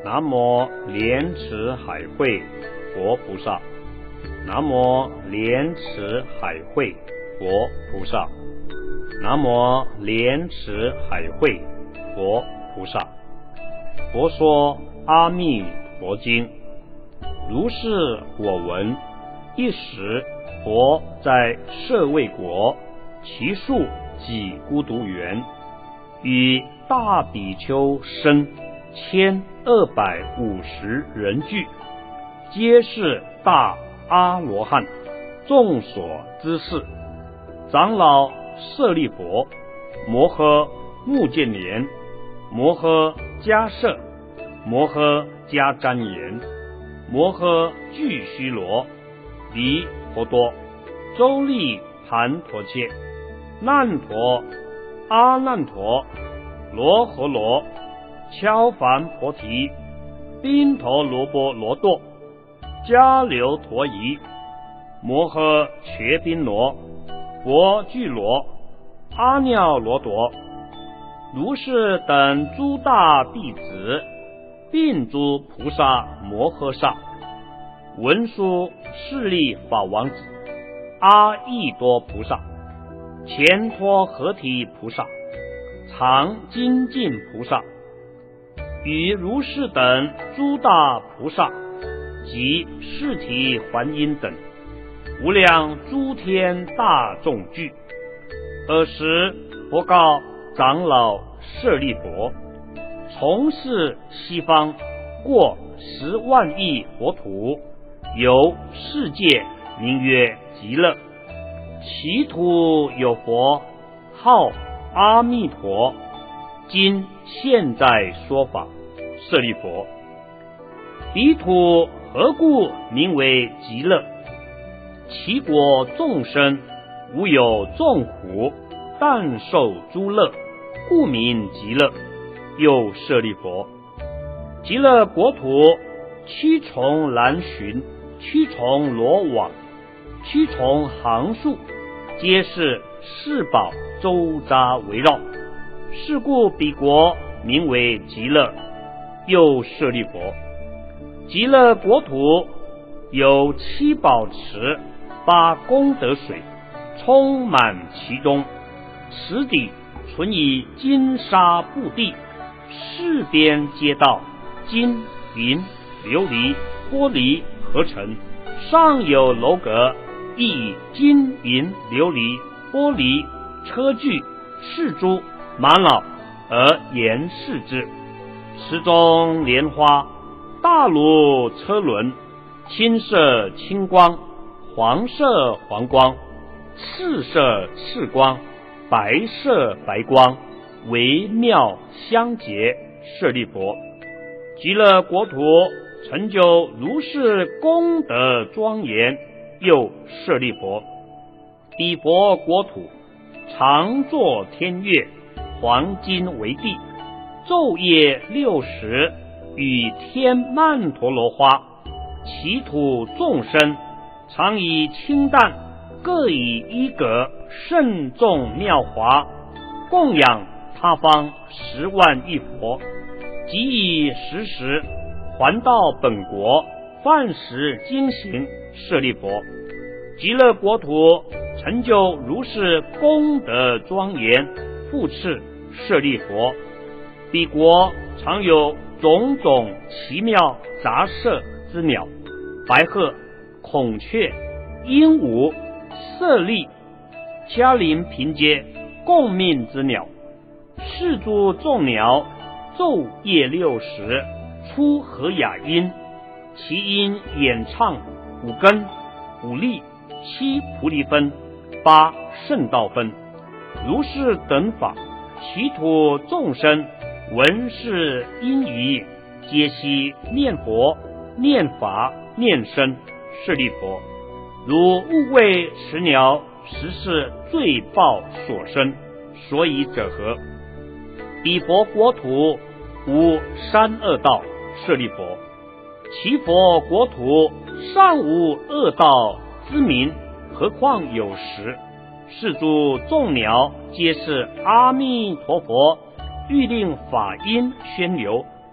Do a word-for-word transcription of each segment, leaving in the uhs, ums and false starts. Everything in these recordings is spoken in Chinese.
南无莲池海会佛菩萨，南无莲池海会佛菩萨，南无莲池海会佛菩萨。佛说阿弥陀经，如是我闻。一时，佛在舍卫国，其数几孤独园，与大比丘僧千二百五十人聚，皆是大阿罗汉，众所知事。长老舍利弗、摩诃目犍连、摩诃迦摄、摩诃迦旃延、摩诃俱须罗、离婆多、周利盘陀切、难陀、阿难陀、罗诃罗、敲梵婆提、宾陀罗波罗多、迦留陀夷、摩诃怯宾罗、佛具罗、阿耨罗陀，如是等诸大弟子，并诸菩萨摩诃萨，文殊势利法王子、阿逸多菩萨、乾陀合提菩萨、常精进菩萨，与如是等诸大菩萨及释提桓因等无量诸天大众聚。尔时佛告长老舍利弗：从是西方过十万亿佛土，有世界名曰极乐，其土有佛号阿弥陀，今现在说法。舍利弗，彼土何故名为极乐？其国众生无有众苦，但受诸乐，故名极乐。又舍利弗，极乐国土七重栏楯，七重罗网，七重行树，皆是四宝周匝围绕，是故彼国名为极乐。又舍利弗，极乐国土有七宝池，八功德水，充满其中，池底纯以金沙布地，四边皆道金银琉璃玻璃合成，上有楼阁，亦以金银琉璃玻璃车具饰珠玛瑙而严饰之。池中莲花大如车轮，青色青光，黄色黄光，赤色赤光，白色白光，微妙相结。舍利弗，极乐国土成就如是功德庄严。又舍利弗，彼佛国土常作天乐，黄金为地，昼夜六时，与天曼陀罗花，其土众生常以清淡，各以一格，慎重妙华，供养他方十万亿佛，即以时时还到本国，饭食精行。舍利弗，极乐国土成就如是功德庄严。复次，舍利弗，彼国常有种种奇妙杂色之鸟，白鹤、孔雀、鹦鹉、舍利、迦陵频阶共命之鸟，是诸众鸟昼夜六时出和雅音，其音演唱五根、五力、七菩提分、八圣道分。如是等法，其土众生闻是音仪，皆悉念佛、念法、念僧。舍利弗，如勿为此鸟实是罪报所生，所以者何？彼佛国土无三恶道。舍利弗，其佛国土尚无恶道之名，何况有时？是诸众鸟皆是阿弥陀佛欲令法音宣流，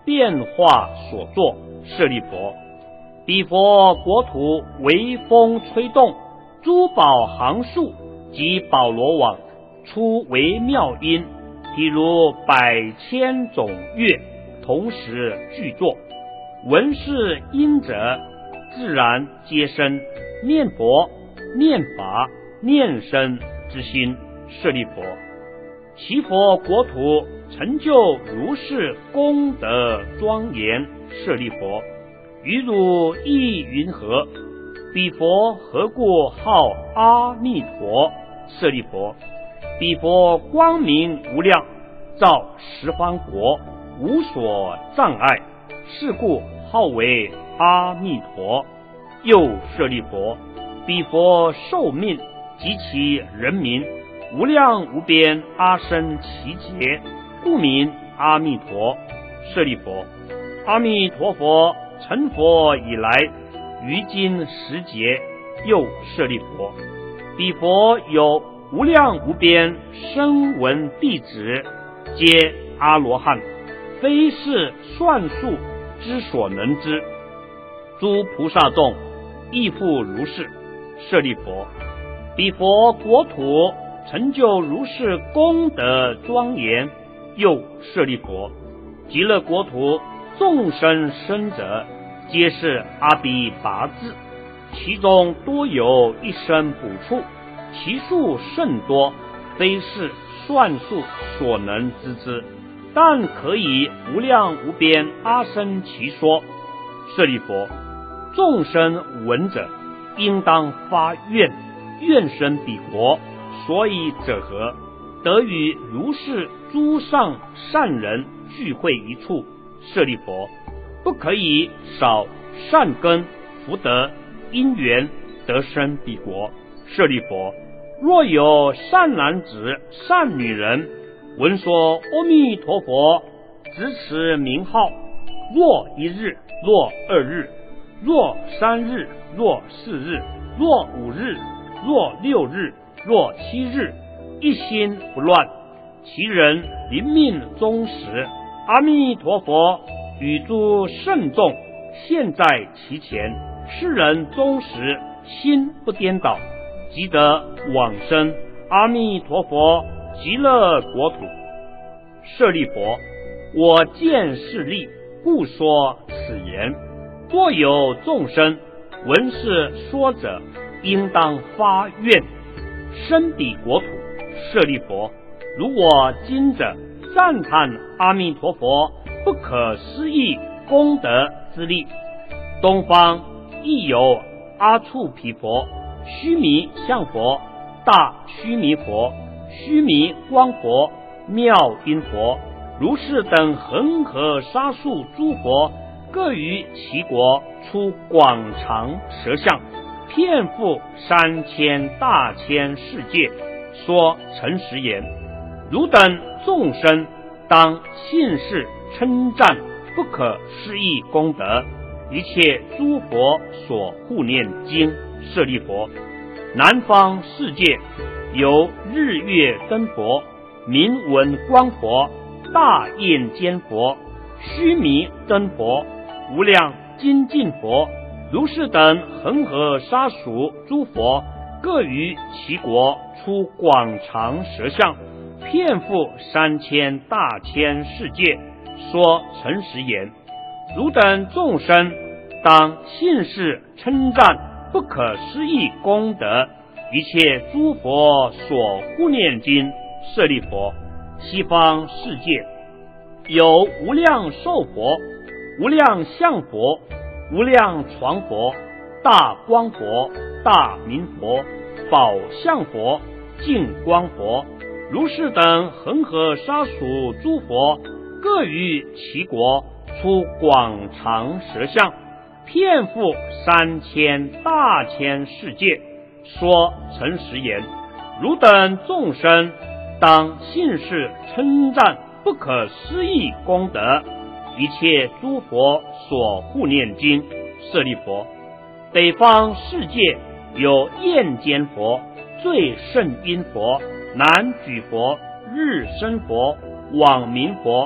变化所作，舍利弗。彼佛国土微风吹动，珠宝行树及宝罗网出为妙音，譬如百千种乐同时具作，闻是音者，自然皆生念佛、念法、念身之心，舍利弗。其佛国土成就如是功德庄严，舍利弗。于汝意云何？彼佛何故号阿弥陀？舍利弗。彼佛光明无量，照十方国，无所障碍，是故号为阿弥陀。又舍利弗，彼佛寿命及其人民无量无边阿僧祇劫，故名阿弥陀。舍利弗。阿弥陀佛成佛以来，于今十劫。又舍利弗。彼佛有无量无边声闻弟子，皆阿罗汉，非是算数之所能知。诸菩萨众亦复如是，舍利弗。彼佛国土成就如是功德庄严。又舍利弗。极乐国土众生生者，皆是阿鼻拔智，其中多有一生补处，其数甚多，非是算数所能知之，但可以无量无边阿僧祇说。舍利弗。众生闻者，应当发愿，愿生彼国。所以者何？得与如是诸上善人聚会一处。舍利弗。不可以少善根福德因缘得生彼国。舍利弗。若有善男子善女人闻说阿弥陀佛，执持名号，若一日，若二日，若三日，若四日，若五日，若六日，若七日，一心不乱，其人临命终时，阿弥陀佛与诸圣众现在其前，世人终时心不颠倒，即得往生阿弥陀佛极乐国土。舍利弗。我见是利，故说此言。若有众生闻是说者，应当发愿生彼国土。舍利弗。如我今者赞叹阿弥陀佛不可思议功德之力。东方亦有阿处毗佛、须弥相佛、大须弥佛、须弥光佛、妙音佛，如是等恒河沙数诸佛，各于其国出广长舌相，遍覆三千大千世界，说诚实言：汝等众生当信是称赞不可思议功德，一切诸佛所护念经。舍利弗。南方世界有日月灯佛、明文光佛、大焰坚佛、须弥灯佛、无量精进佛，如是等恒河沙数诸佛，各于其国出广长舌相，遍覆三千大千世界，说诚实言：汝等众生当信是称赞不可思议功德，一切诸佛所护念经。舍利弗。西方世界有无量寿佛、无量相佛、无量床佛、大光佛、大明佛、宝相佛、净光佛，如是等恒河沙数诸佛，各于其国出广长舌相，遍覆三千大千世界，说诚实言：汝等众生当信是称赞不可思议功德，一切诸佛所护念经。舍利弗。北方世界有焰坚佛、最胜音佛、南举佛、日生佛、网明佛、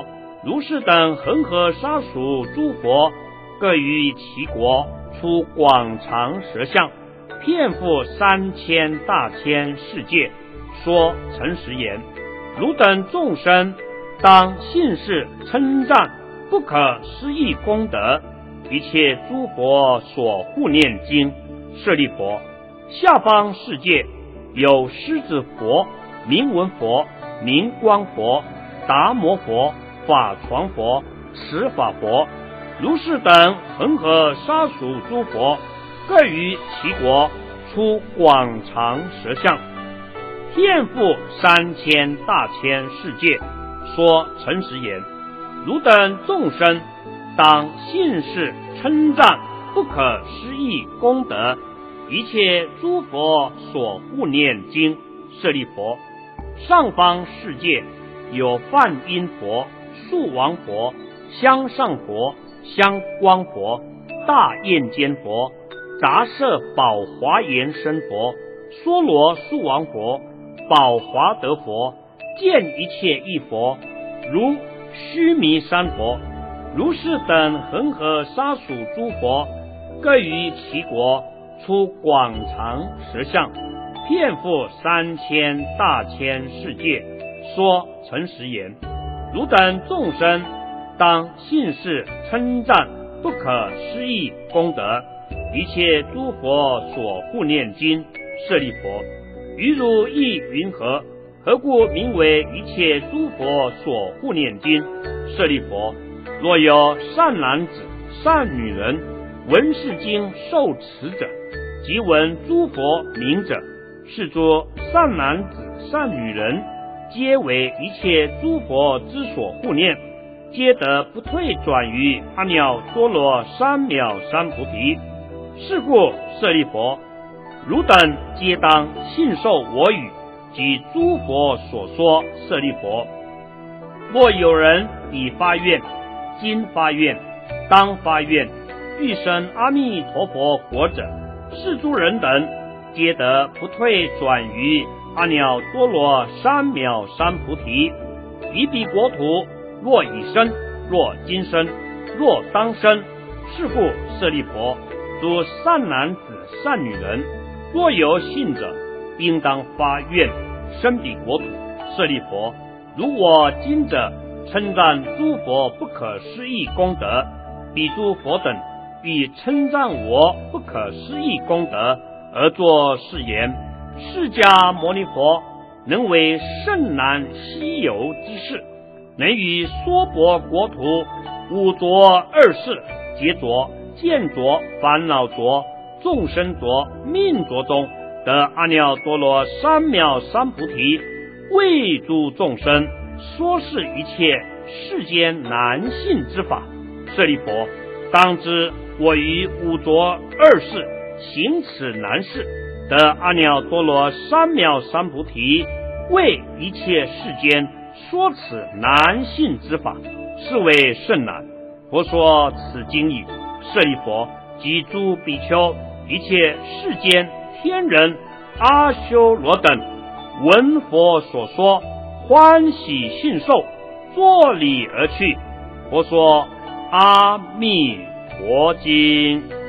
如是等恒河沙数诸佛，各于其国出广长舌相，遍覆三千大千世界，说诚实言：汝等众生当信是称赞不可思议功德，一切诸佛所护念经。舍利弗，下方世界有狮子佛、明文佛、明光佛、达摩佛、法传佛、持法佛，如是等恒河沙数诸佛，各于其国出广长舌相，遍覆三千大千世界，说诚实言：汝等众生当信是称赞不可思议功德，一切诸佛所护念经。舍利弗，上方世界有梵音佛、树王佛、香上佛、香光佛、大焰间佛、杂色宝华严身佛、娑罗树王佛、宝华德佛，见一切异佛，如须弥山佛。如是等恒河沙数诸佛，各于其国出广长舌相，遍覆三千大千世界，说诚实言：汝等众生当信是称赞不可思议功德，一切诸佛所护念经。舍利弗，于汝意云何？何故名为一切诸佛所护念经？舍利弗，若有善男子、善女人闻是经受持者，即闻诸佛名者，是诸善男子、善女人，皆为一切诸佛之所护念，皆得不退转于阿耨多罗三藐三菩提。是故舍利弗，汝等皆当信受我语及诸佛所说。舍利弗，若有人已发愿、今发愿、当发愿，欲生阿弥陀佛国者，是诸人等皆得不退转于阿耨多罗三藐三菩提。于彼国土，若已生，若今生，若当生。是故舍利弗，诸善男子、善女人，若有信者，应当发愿生彼国土。舍利弗，如我今者称赞诸佛不可思议功德，彼诸佛等欲称赞我不可思议功德，而作是言：释迦牟尼佛能为甚难稀有之事，能于娑婆国土五浊二世、劫浊、见浊、烦恼浊、众生浊、命浊中得阿耨多罗三藐三菩提，为诸众生说是一切世间难信之法。舍利弗，当知我于五浊二世行此难事，得阿耨多罗三藐三菩提，为一切世间说此难信之法，是为甚难。佛说此经已。舍利弗，及诸比丘，一切世间天人、阿修罗等，闻佛所说，欢喜信受，作礼而去。佛说阿弥陀经。